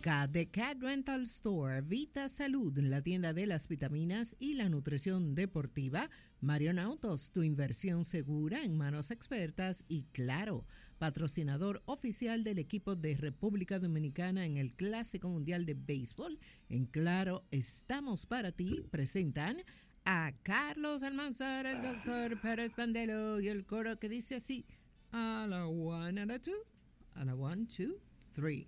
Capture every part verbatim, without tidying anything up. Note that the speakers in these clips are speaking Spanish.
Cat de Cat Rental Store, Vita Salud, la tienda de las vitaminas y la nutrición deportiva, Marion Autos, tu inversión segura en manos expertas y Claro, patrocinador oficial del equipo de República Dominicana en el Clásico Mundial de Béisbol. En Claro estamos para ti, presentan a Carlos Almanzar, el doctor Pérez Bandelo y el coro que dice así, a la one, a la two, a la one, two, three.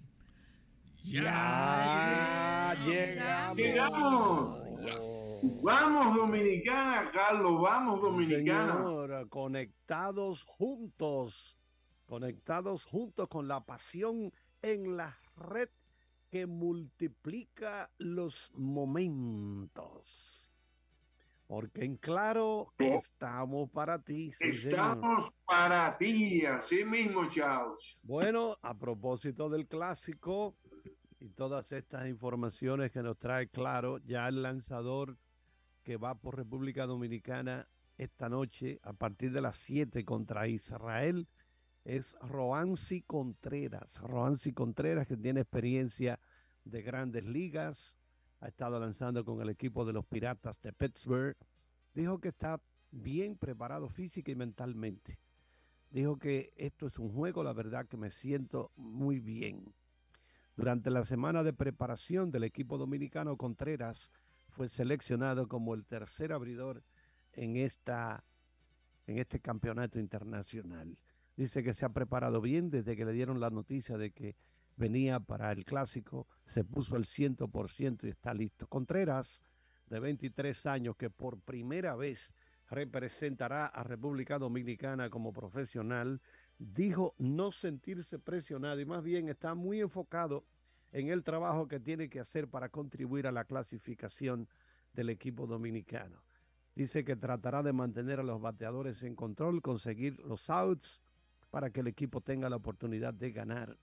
Ya, ya llegamos. Llegamos. Yes. Vamos Dominicana, Carlos, vamos Dominicana. Señora, conectados juntos, conectados juntos con la pasión en la red que multiplica los momentos. Porque en Claro estamos para ti. Sí, estamos señor. para ti, así mismo, Charles. Bueno, a propósito del clásico y todas estas informaciones que nos trae Claro, ya el lanzador que va por República Dominicana esta noche a partir de las siete contra Israel es Roansy Contreras. Roansy Contreras, que tiene experiencia de grandes ligas, ha estado lanzando con el equipo de los Piratas de Pittsburgh. Dijo que está bien preparado física y mentalmente. Dijo que esto es un juego, la verdad que me siento muy bien. Durante la semana de preparación del equipo dominicano, Contreras fue seleccionado como el tercer abridor en, esta, en este campeonato internacional. Dice que se ha preparado bien desde que le dieron la noticia de que venía para el clásico, se puso el cien por ciento y está listo. Contreras, de veintitrés años, que por primera vez representará a República Dominicana como profesional, dijo no sentirse presionado y más bien está muy enfocado en el trabajo que tiene que hacer para contribuir a la clasificación del equipo dominicano. Dice que tratará de mantener a los bateadores en control, conseguir los outs para que el equipo tenga la oportunidad de ganar.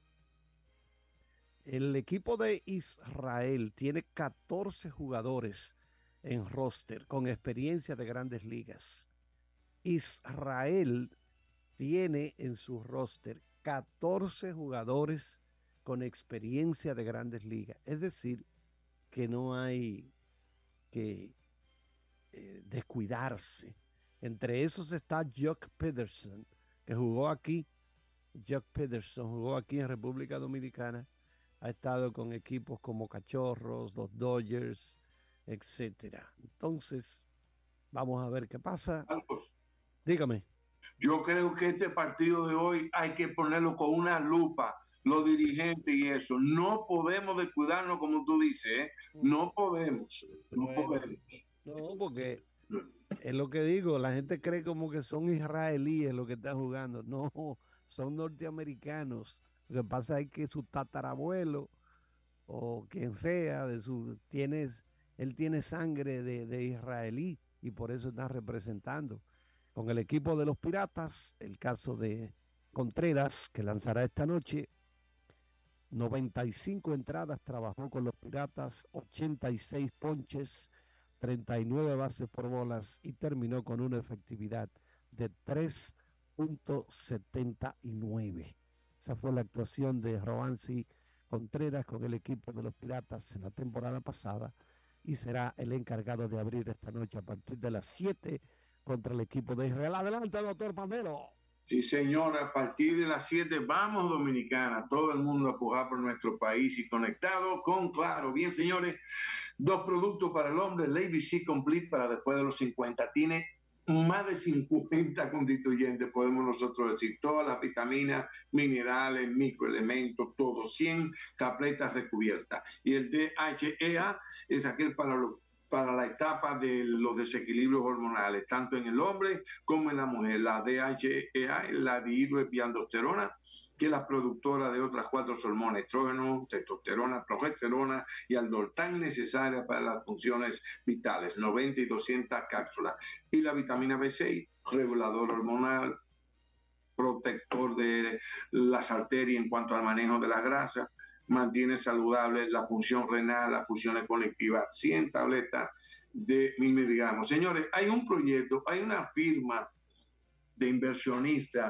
El equipo de Israel tiene catorce jugadores en roster con experiencia de grandes ligas. Israel tiene en su roster catorce jugadores con experiencia de grandes ligas. Es decir, que no hay que eh, descuidarse. Entre esos está Jock Pederson, que jugó aquí. Jock Pederson jugó aquí en República Dominicana. Ha estado con equipos como Cachorros, los Dodgers, etcétera. Entonces, vamos a ver qué pasa. Carlos, dígame. Yo creo que este partido de hoy hay que ponerlo con una lupa, los dirigentes y eso. No podemos descuidarnos, como tú dices, ¿eh? No podemos, no bueno, podemos. No, porque es lo que digo, la gente cree como que son israelíes los que están jugando. No, son norteamericanos. Lo que pasa es que su tatarabuelo o quien sea de su tienes él tiene sangre de, de israelí y por eso está representando con el equipo de los Piratas. El caso de Contreras, que lanzará esta noche, noventa y cinco entradas, trabajó con los Piratas, ochenta y seis ponches, treinta y nueve bases por bolas y terminó con una efectividad de tres punto setenta y nueve. Esa fue la actuación de Roansy Contreras con el equipo de los Piratas en la temporada pasada y será el encargado de abrir esta noche a partir de las siete contra el equipo de Israel. Adelante, doctor Pandelo. Sí, señor, a partir de las siete vamos Dominicana, todo el mundo a pujar por nuestro país y conectado con Claro. Bien, señores, dos productos para el hombre, el A B C Complete para después de los cincuenta. Tiene más de cincuenta constituyentes, podemos nosotros decir, todas las vitaminas, minerales, microelementos, todo, cien capletas recubiertas. Y el D H E A es aquel para los para la etapa de los desequilibrios hormonales, tanto en el hombre como en la mujer. La D H E A es la dihidroepiandrosterona, que es la productora de otras cuatro hormonas, estrógeno, testosterona, progesterona y aldol, tan necesaria para las funciones vitales, noventa y doscientas cápsulas. Y la vitamina B seis, regulador hormonal, protector de las arterias en cuanto al manejo de la grasa, mantiene saludable la función renal, las funciones conectivas, cien tabletas de mil miligramos. Señores, hay un proyecto, hay una firma de inversionista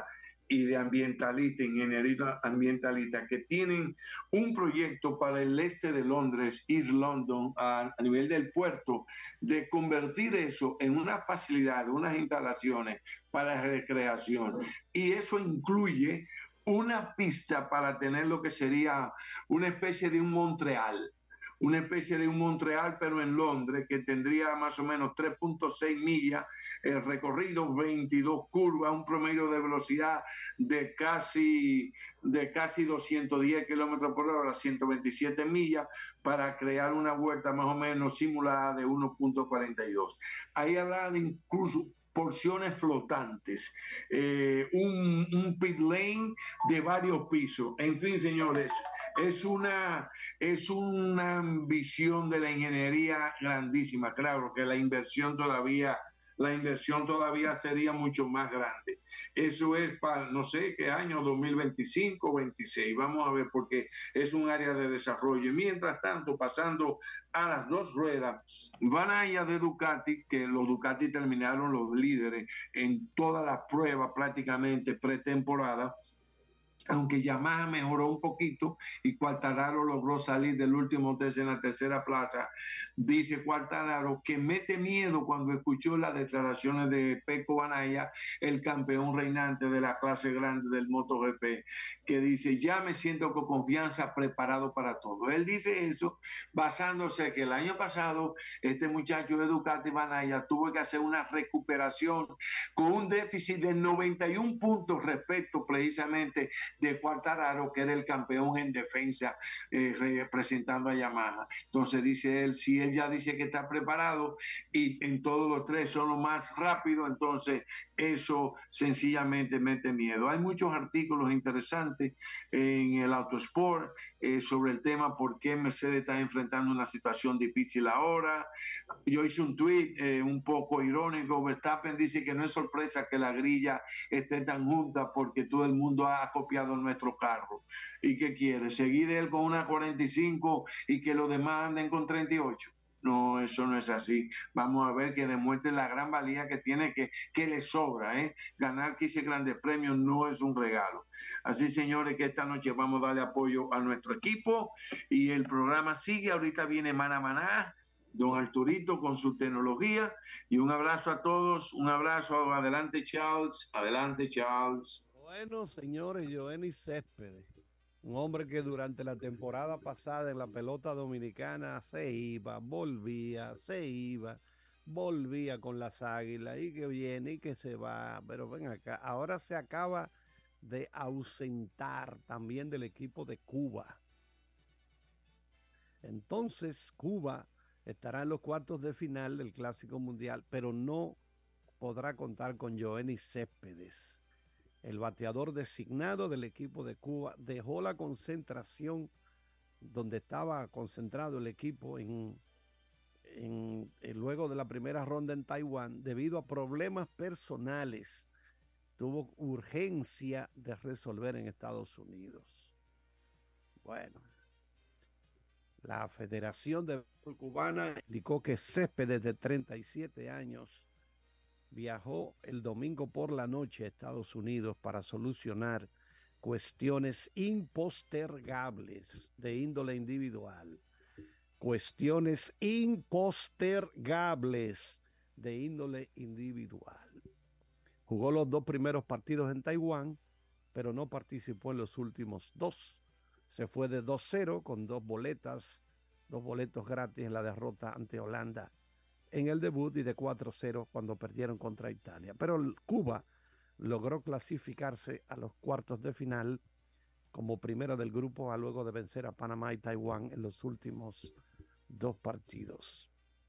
y de ambientalistas, ingeniería ambientalista, que tienen un proyecto para el este de Londres, East London, a, a nivel del puerto, de convertir eso en una facilidad, unas instalaciones para recreación. Y eso incluye una pista para tener lo que sería una especie de un Montreal, una especie de un Montreal, pero en Londres, que tendría más o menos tres punto seis millas, el recorrido, veintidós curvas, un promedio de velocidad de casi, de casi doscientos diez kilómetros por hora, ciento veintisiete millas, para crear una vuelta más o menos simulada de uno punto cuarenta y dos. Ahí habrá de incluso porciones flotantes, eh, un, un pit lane de varios pisos. En fin, señores, es una, es una ambición de la ingeniería grandísima. Claro que la inversión todavía, la inversión todavía sería mucho más grande. Eso es para no sé qué año, dos mil veinticinco o veintiséis. Vamos a ver, porque es un área de desarrollo. Y mientras tanto, pasando a las dos ruedas, van allá de Ducati, que los Ducati terminaron los líderes en todas las pruebas prácticamente pretemporada, aunque Yamaha mejoró un poquito y Quartararo logró salir del último test en la tercera plaza. Dice Quartararo que mete miedo cuando escuchó las declaraciones de Pecco Bagnaia, el campeón reinante de la clase grande del MotoGP, que dice, ya me siento con confianza, preparado para todo. Él dice eso basándose en que el año pasado este muchacho de Ducati, Bagnaia, tuvo que hacer una recuperación con un déficit de noventa y un puntos respecto precisamente de Quartararo, que era el campeón en defensa, eh, representando a Yamaha. Entonces dice él, si él ya dice que está preparado y en todos los tres son los más rápidos, entonces eso sencillamente mete miedo. Hay muchos artículos interesantes en el Autosport eh, sobre el tema por qué Mercedes está enfrentando una situación difícil ahora. Yo hice un tweet eh, un poco irónico. Verstappen dice que no es sorpresa que la grilla esté tan junta porque todo el mundo ha copiado nuestro carro. ¿Y qué quiere? ¿Seguir él con una cuarenta y cinco y que los demás anden con treinta y ocho? No, eso no es así. Vamos a ver que demuestre la gran valía que tiene, que, que le sobra. ¿eh? Ganar quince grandes premios no es un regalo. Así, señores, que esta noche vamos a darle apoyo a nuestro equipo y el programa sigue. Ahorita viene Maná Maná, don Arturito con su tecnología, y un abrazo a todos, un abrazo. Adelante, Charles. Adelante, Charles. Bueno, señores, Yoenis Céspedes, un hombre que durante la temporada pasada en la pelota dominicana se iba, volvía, se iba, volvía con las Águilas y que viene y que se va, pero ven acá, ahora se acaba de ausentar también del equipo de Cuba. Entonces, Cuba estará en los cuartos de final del Clásico Mundial, pero no podrá contar con Yoenis Céspedes. El bateador designado del equipo de Cuba dejó la concentración donde estaba concentrado el equipo en, en, en luego de la primera ronda en Taiwán debido a problemas personales. Tuvo urgencia de resolver en Estados Unidos. Bueno, la Federación de Béisbol Cubana indicó que Céspedes, de treinta y siete años, viajó el domingo por la noche a Estados Unidos para solucionar cuestiones impostergables de índole individual. Cuestiones impostergables de índole individual. Jugó los dos primeros partidos en Taiwán, pero no participó en los últimos dos. Se fue de dos cero con dos boletas, dos boletos gratis en la derrota ante Holanda en el debut y de cuatro cero cuando perdieron contra Italia. Pero Cuba logró clasificarse a los cuartos de final como primera del grupo a luego de vencer a Panamá y Taiwán en los últimos dos partidos.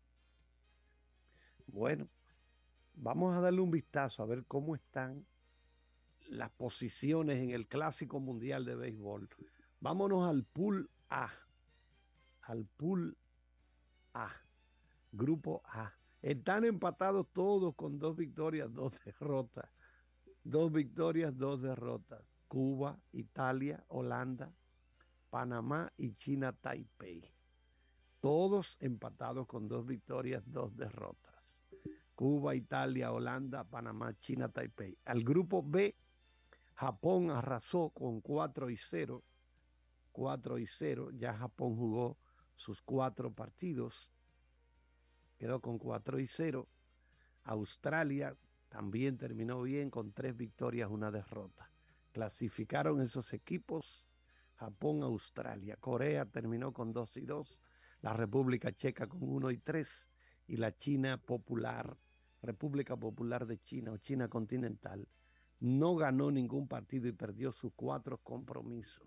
Bueno, vamos a darle un vistazo a ver cómo están las posiciones en el Clásico Mundial de Béisbol. Vámonos al Pool A. Al Pool A. Grupo A. Están empatados todos con dos victorias, dos derrotas. Dos victorias, dos derrotas. Cuba, Italia, Holanda, Panamá y China Taipei. Todos empatados con dos victorias, dos derrotas. Cuba, Italia, Holanda, Panamá, China Taipei. Al grupo B, Japón arrasó con cuatro y cero. cuatro y cero. Ya Japón jugó sus cuatro partidos. Quedó con cuatro y cero. Australia también terminó bien con tres victorias, una derrota. Clasificaron esos equipos: Japón, Australia. Corea terminó con dos y dos. La República Checa con uno y tres. Y la China Popular, República Popular de China o China continental, no ganó ningún partido y perdió sus cuatro compromisos.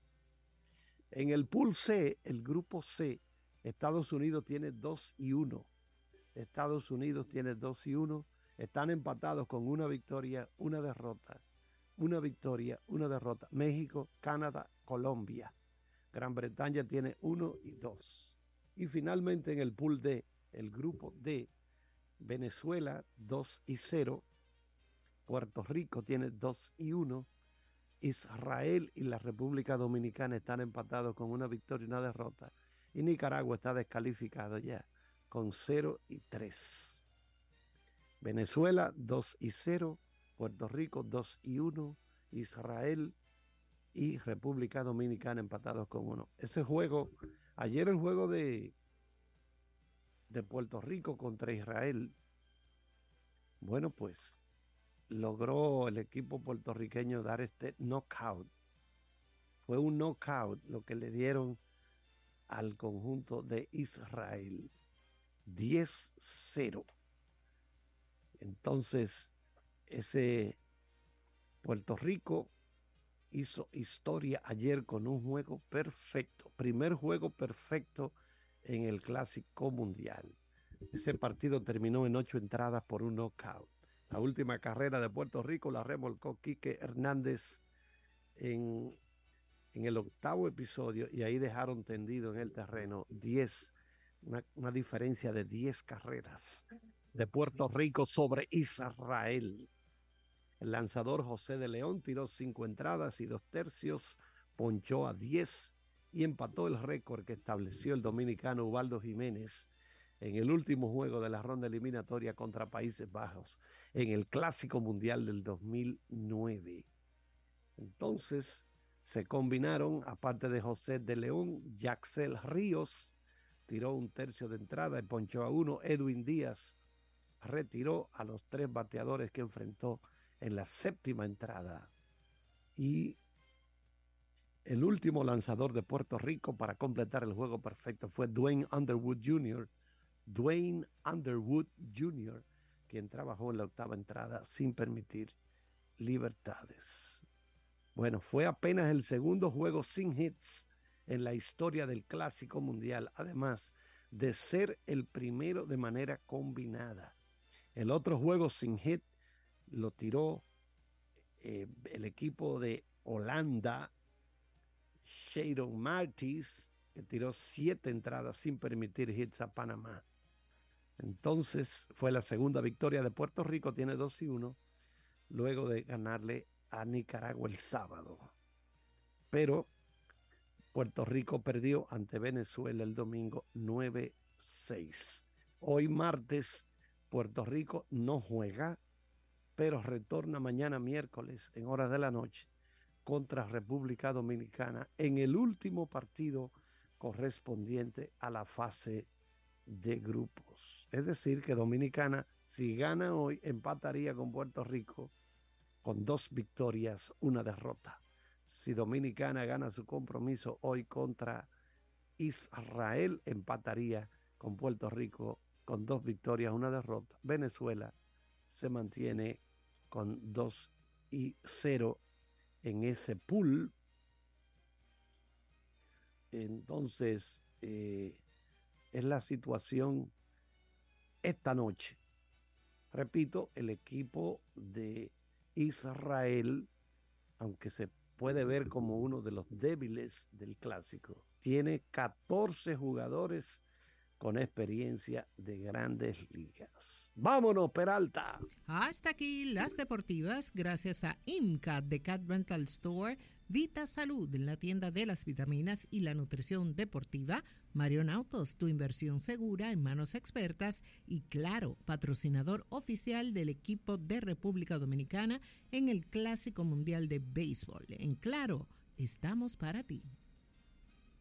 En el pool C, el grupo C, Estados Unidos tiene dos y uno. Estados Unidos tiene dos y uno. Están empatados con una victoria, una derrota. Una victoria, una derrota. México, Canadá, Colombia. Gran Bretaña tiene uno y dos. Y finalmente en el pool D, el grupo D, Venezuela dos y cero. Puerto Rico tiene dos y uno. Israel y la República Dominicana están empatados con una victoria y una derrota. Y Nicaragua está descalificado ya con cero y tres. Venezuela dos y cero. Puerto Rico dos y uno. Israel y República Dominicana empatados con uno. Ese juego, ayer el juego de, de Puerto Rico contra Israel, bueno, pues logró el equipo puertorriqueño dar este knockout. Fue un knockout lo que le dieron al conjunto de Israel. diez cero. Entonces, ese Puerto Rico hizo historia ayer con un juego perfecto. Primer juego perfecto en el Clásico Mundial. Ese partido terminó en ocho entradas por un knockout. La última carrera de Puerto Rico la remolcó Quique Hernández en, en el octavo episodio y ahí dejaron tendido en el terreno diez, una, una diferencia de diez carreras de Puerto Rico sobre Israel. El lanzador José de León tiró cinco entradas y dos tercios, ponchó a diez y empató el récord que estableció el dominicano Ubaldo Jiménez en el último juego de la ronda eliminatoria contra Países Bajos en el Clásico Mundial del dos mil nueve. Entonces se combinaron, aparte de José de León, Yaxel Ríos tiró un tercio de entrada y ponchó a uno. Edwin Díaz retiró a los tres bateadores que enfrentó en la séptima entrada. Y el último lanzador de Puerto Rico para completar el juego perfecto fue Dwayne Underwood junior Dwayne Underwood junior, quien trabajó en la octava entrada sin permitir libertades. Bueno, fue apenas el segundo juego sin hits en la historia del Clásico Mundial, además de ser el primero de manera combinada. El otro juego sin hit lo tiró eh, el equipo de Holanda, Shadon Martis, que tiró siete entradas sin permitir hits a Panamá. Entonces fue la segunda victoria de Puerto Rico, tiene dos y uno, luego de ganarle a Nicaragua el sábado. Pero Puerto Rico perdió ante Venezuela el domingo nueve seis. Hoy martes Puerto Rico no juega, pero retorna mañana miércoles en horas de la noche contra República Dominicana en el último partido correspondiente a la fase de grupos. Es decir, que Dominicana, si gana hoy, empataría con Puerto Rico con dos victorias, una derrota. Si Dominicana gana su compromiso hoy contra Israel, empataría con Puerto Rico con dos victorias, una derrota. Venezuela se mantiene con dos y cero en ese pool. Entonces, eh, es la situación esta noche. Repito, el equipo de Israel, aunque se puede ver como uno de los débiles del Clásico, tiene catorce jugadores con experiencia de grandes ligas. ¡Vámonos, Peralta! Hasta aquí las deportivas, gracias a IMCAT de Cat Rental Store, Vita Salud, en la tienda de las vitaminas y la nutrición deportiva. Marion Autos, tu inversión segura en manos expertas. Y Claro, patrocinador oficial del equipo de República Dominicana en el Clásico Mundial de Béisbol. En Claro, estamos para ti.